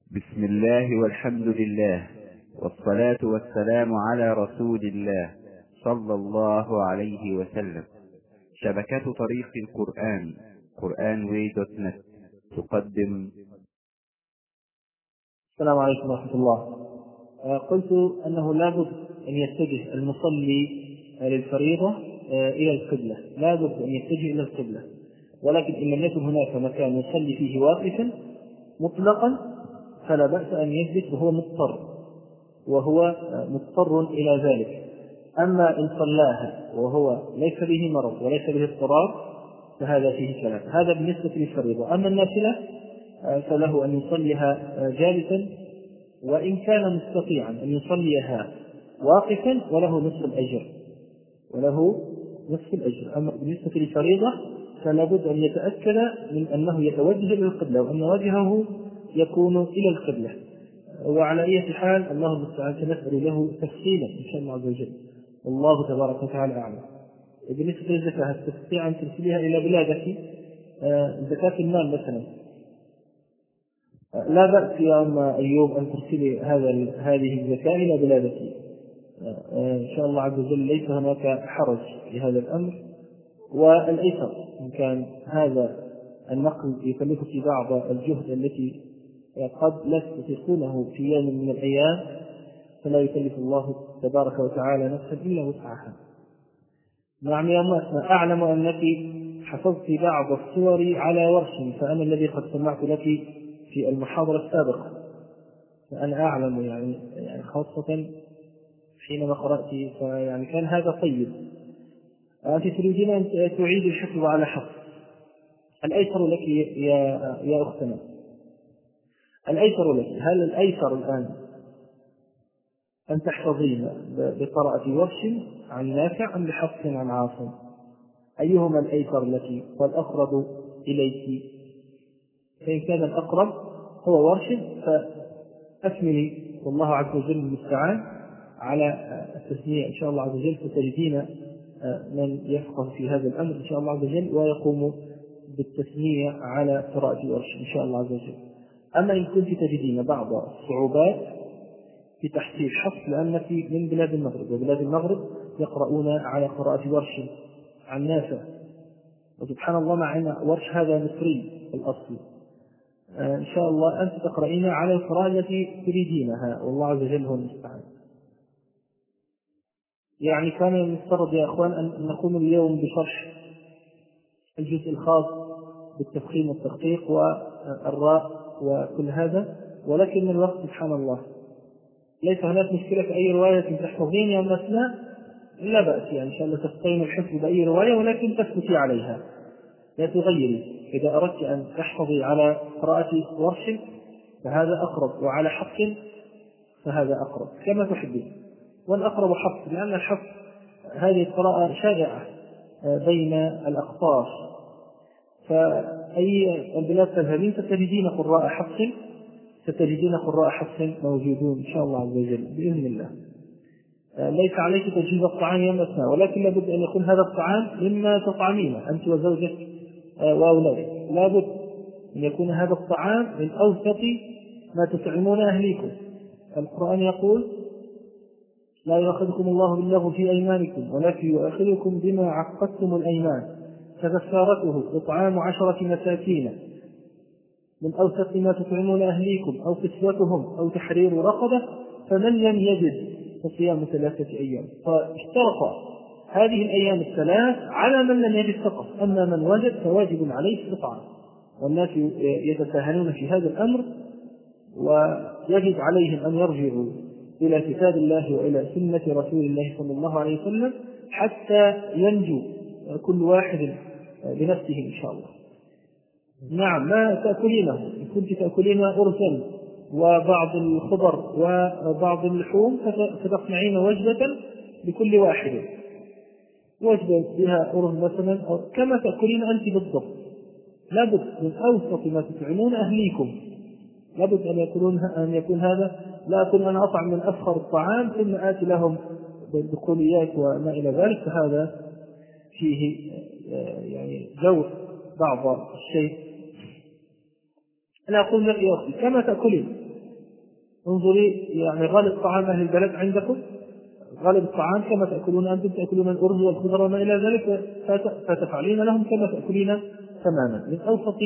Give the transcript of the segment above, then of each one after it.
بسم الله والحمد لله والصلاة والسلام على رسول الله صلى الله عليه وسلم. شبكة طريق القرآن قرآنway.net تقدم. السلام عليكم ورحمة الله. قلت أنه لابد أن يتجه المصلي للفريضة إلى القبلة، لابد أن يتجه إلى القبلة، ولكن إن لم يكن هناك مكان يصلي فيه واقفا مطلقا فلا بأس أن يجلس وهو مضطر إلى ذلك. أما إن صلاها وهو ليس به مرض وليس به اضطرار فهذا فيه كلام. هذا بالنسبة للفريضة. أما النافلة فله أن يصليها جالسا، وإن كان مستطيعا أن يصليها واقفا وله نصف الأجر. أما بالنسبة للفريضة فلا بد أن يتأكد من أنه يتوجه إلى القبلة وأن وجهه يكون إلى القبلة. وعلى أي حال الله المستعان سنسأل له تفصيلا إن شاء الله عز وجل، والله تبارك وتعالى أعلم. بالنسبة للزكاة تستطيع أن ترسلها إلى بلادك، زكاة المال مثلا، لا بأس يا أم أيوب أن ترسلي هذه الزكاة إلى بلادك إن شاء الله عز وجل، ليس هناك حرج في هذا الأمر. والأيسر إن كان هذا النقل يكلفك بعض الجهد التي قد لا تطيقونه في يوم من الأيام فلا يكلف الله تبارك وتعالى نفسا إلا وسعها. نعم يا أم، أعلم أنك حفظت بعض الصور على ورش، فأنا الذي قد سمعت لك في المحاضرة السابقة، فأنا أعلم يعني خاصة حينما قرأت فيعني كان هذا طيب. أنت تريدين أن تعيد الحفظ على حفظ. الأيسر لك يا أختنا، الأيسر لك. هل الأيسر الآن أن تحفظين بقراءة ورش عن نافع أم بحفظ عن عاصم؟ أيهما الأيسر لك والأقرب إليك؟ فإن كان الأقرب هو ورش فأكملي، والله عز وجل المستعان على التسمية إن شاء الله عز وجل، فتجدين من يفقه في هذا الأمر إن شاء الله عز وجل ويقوم بالتسمية على قراءة ورش إن شاء الله عز وجل. أما إن كنت تجدين بعض الصعوبات في تحصيل حفظ لأنك من بلاد المغرب، وبلاد المغرب يقرؤون على قراءة ورش عن نافع، وسبحان الله مع أن ورش هذا مصري الأصل، إن شاء الله أنت تقرأين على القراءة التي تريدينها، والله عز وجل هو المستعان. يعني كان المفترض يا أخوان أن نقوم اليوم بشرح الجزء الخاص بالتفخيم والتدقيق والراء وكل هذا، ولكن من الوقت سبحان الله ليس هناك مشكلة في أي رواية تحفظين يا أسماء، لا بأس يعني إن شاء الله تستقيم الحفظ بأي رواية، ولكن تثبتي عليها لا تغيري. إذا أردت أن تحفظي على قراءة ورش فهذا أقرب، وعلى حفظ فهذا أقرب كما تحبين. والأقرب حفظ، لأن الحفظ هذه القراءة شائعة بين الأقطار، فأي البلاد تذهبين ستجدين قراء حفظ موجودون إن شاء الله عز وجل بإذن الله. ليس عليك تجهيز الطعام يوم أثناء، ولكن لابد أن يكون هذا الطعام مما تطعمينه أنت وزوجك وأولادك، لابد أن يكون هذا الطعام من أوسط ما تطعمون أهليكم. القرآن يقول: لا يؤاخذكم الله باللغو في أيمانكم ولكن يؤاخذكم بما عقدتم الأيمان فكفارته إطعام 10 مساكين من أوسط ما تطعمون أهليكم أو كسوتهم أو تحرير رقبة فمن لم يجد فصيام 3 أيام. فاشترط هذه الأيام الثلاث على من لم يجد فقط، أما من وجد فواجب عليه الإطعام. والناس يتساهلون في هذا الأمر، ويجب عليهم أن يرجعوا إلى كتاب الله وإلى سنة رسول الله صلى الله عليه وسلم حتى ينجو كل واحد بنفسه إن شاء الله. نعم، ما تأكلينه إن كنت تأكلين أرسل وبعض الخضر وبعض اللحوم فتصنعين وجبة لكل واحد، وجبة بها أرز مثلا كما تأكلين أنت بالضبط. لابد من أوسط ما تطعمون أهليكم، لابد أن يكون هذا. لا أكون أنا أطعم من أفخر الطعام ثم آتي لهم بالبقوليات وما إلى ذلك، فهذا فيه يعني جور بعض الشيء. أنا أقول لك يا أخي كما تأكلين انظري يعني غالب طعام أهل البلد عندكم، غالب الطعام كما تأكلون أنتم، تأكلون الأرز والخضر وما إلى ذلك، فتفعلين لهم كما تأكلين تماما من أوسط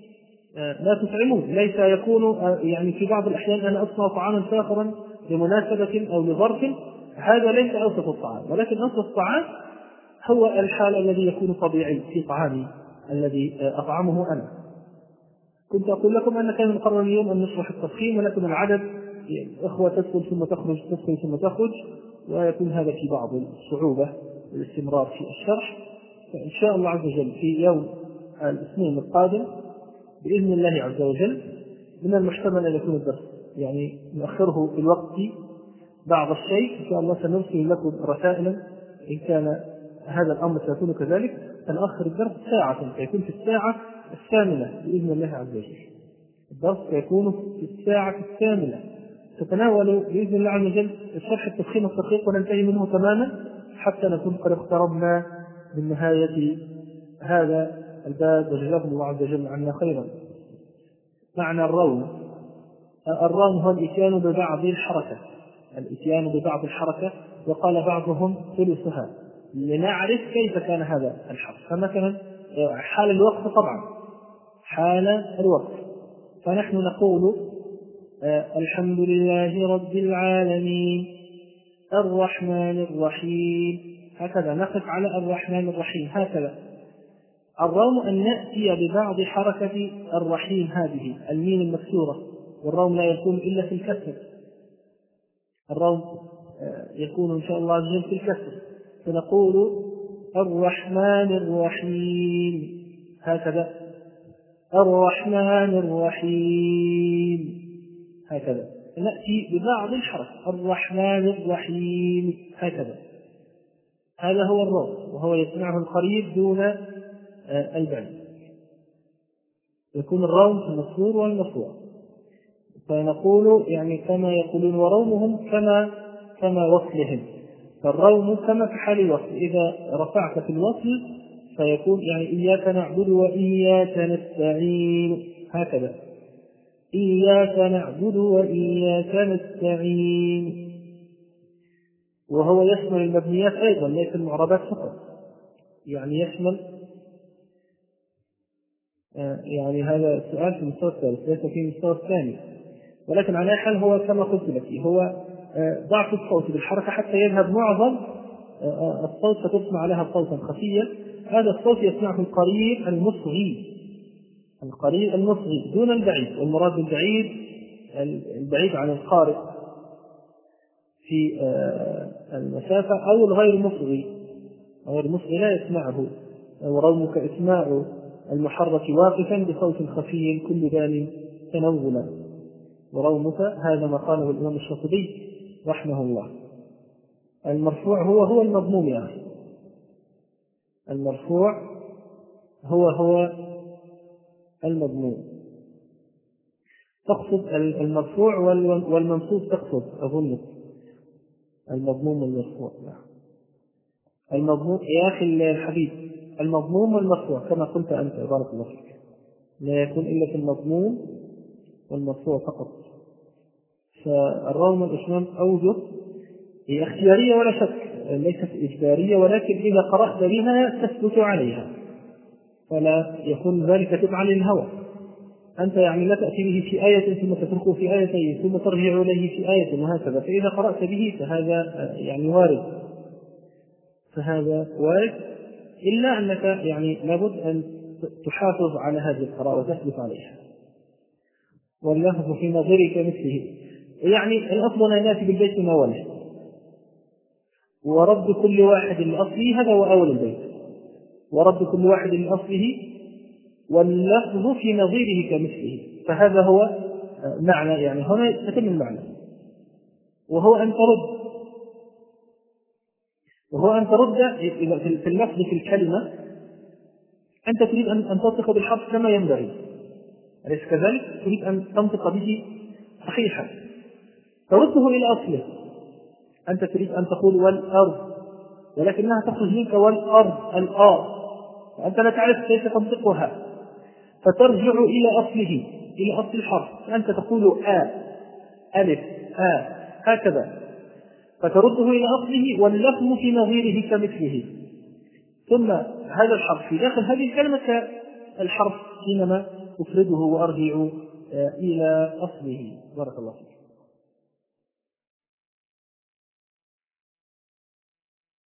لا تطعمون. ليس يكون يعني في بعض الأحيان أنا أصنع طعاما فاخرا لمناسبة أو لظرف، هذا ليس أوسط الطعام، ولكن أوسط الطعام هو الحال الذي يكون طبيعي في طعامي الذي أطعمه أنا. كنت أقول لكم أن كان مقرر اليوم أن نشرح التضخيم، ولكن العدد إخوة تدخل ثم تخرج، تدخل ثم تخرج، ويكون هذا في بعض الصعوبة والاستمرار في الشرح. فإن شاء الله عز وجل في يوم الاثنين القادم بإذن الله عز وجل من المحتمل أن يكون الدرس يعني نؤخره في الوقت بعض الشيء. إن شاء الله سنرسل لكم رسائلا إن كان هذا الأمر سيكون كذلك، سنؤخر الدرس ساعة، سيكون في الساعة الثامنة بإذن الله عز وجل. الدرس سيكون في الساعة الثامنة، تتناول بإذن الله عز وجل شرح التدخين والتدقيق وننتهي منه تماما حتى نكون قد اقتربنا من نهاية هذا الباب، وجزاكم الله عز وجل عنا خيرا. معنى الروم، الروم هو الإتيان ببعض الحركة، الإتيان ببعض الحركة، وقال بعضهم ثلثها، لنعرف كيف كان هذا الحرف. فمثلا حال الوقت، طبعا حال الوقت فنحن نقول الحمد لله رب العالمين الرحمن الرحيم، هكذا نقف على الرحمن الرحيم هكذا. الروم أن نأتي ببعض حركة الرحيم، هذه الميم المكسورة، والروم لا يكون إلا في الكسر، الروم يكون إن شاء الله عز وجل في الكسر، فنقول الرحمن الرحيم هكذا، الرحمن الرحيم هكذا، نأتي ببعض الحركة الرحمن الرحيم هكذا. هذا هو الروم، وهو يسمعه القريب دون البعيد. يكون الروم في المكسور والمرفوع، فنقول يعني كما يقولون ورومهم كما وصلهم، فالروم كما في حال الوصل، إذا رفعت في الوصل فيكون يعني إياك نعبد وإياك نستعين هكذا، إياك نعبد وإياك نستعين. وهو يشمل المبنيات أيضا ليس المعربات فقط، يعني يشمل يعني هذا السؤال في المستوى الثالث ليس في المستوى الثاني، ولكن على حال هو كما قلت لك هو ضعف الصوت بالحركة حتى يذهب معظم الصوت، فتسمع لها صوتا خفيا، هذا الصوت يسمعه القريب المصغي، القريب المصغي دون البعيد، والمراد بالبعيد البعيد عن القارئ في المسافة، أو الغير مصغي، غير المصغي لا يسمعه. ورومك إسماع المحرك واقفا بصوت خفي كل بال تنولا، ورومك هذا ما قاله الإمام الشاطبي رحمه الله. المرفوع هو المضموم، يعني المرفوع هو المضموم. تقصد المرفوع والمنصوب، تقصد أظن المضموم والمرفوع. المضموم يا أخي الحبيب، المضموم والمرفوع كما قلت أنت بارك الله فيك، لا يكون إلا في المضموم والمرفوع فقط. فالروم والإشمام أوجه هي اختيارية ولا شك، ليست إجبارية، ولكن إذا قرأت بها تثبت عليها، فلا يكون ذلك تبعا للهوى. أنت يعني لا تأتي به في آية ثم تتركه في آيتين ثم ترجع إليه في آية وهكذا، فإذا قرأت به فهذا يعني وارد، فهذا وارد، إلا أنك يعني لابد أن تحافظ على هذه القراءة وتثبت عليها. واللفظ في نظرك مثله، يعني الأصل أن نأتي بالبيت من أوله، ورد كل واحد لأصله، هذا هو أول البيت، ورد كل واحد لأصله، واللفظ في نظيره كمثله، فهذا هو معنى، يعني هنا يتم المعنى، وهو أن ترد في اللفظ في الكلمة، أنت تريد أن تنطق بالحرف كما ينبغي، أليس كذلك؟ تريد أن تنطق به صحيحا، ترده إلى أصله. أنت تريد أن تقول والأرض، ولكنها تخرج منك والأرض الآر، فأنت لا تعرف كيف تنطقها، فترجع إلى أصله، إلى أصل الحرف، فأنت تقول ألف هكذا، فترده إلى أصله واللفظ في نظيره كمثله، ثم هذا الحرف في داخل هذه الكلمة كالحرف حينما أفرده وأرجع إلى أصله. بارك الله فيك.